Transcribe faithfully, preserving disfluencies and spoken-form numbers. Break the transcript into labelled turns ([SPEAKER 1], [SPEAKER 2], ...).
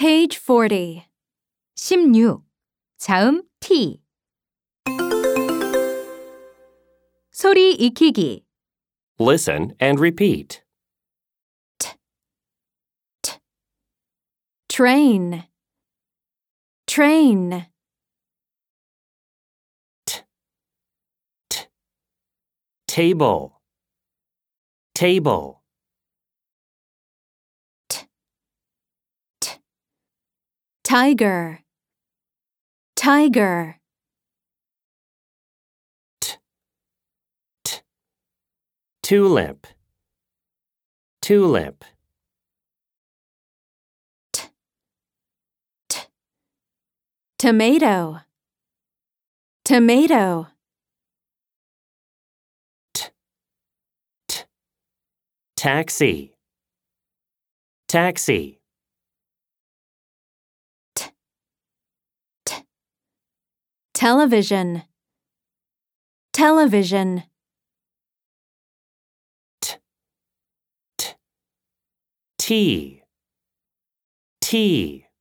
[SPEAKER 1] Page forty.
[SPEAKER 2] 십육. 자음 T. 소리 익히기.
[SPEAKER 3] Listen and repeat.
[SPEAKER 1] Train. Train.
[SPEAKER 3] Table. Table.
[SPEAKER 1] Tiger. Tiger.
[SPEAKER 3] Tulip. Tulip.
[SPEAKER 1] Tomato. Tomato.
[SPEAKER 3] Taxi. Taxi.
[SPEAKER 1] Television. Television.
[SPEAKER 3] Tea. Tea.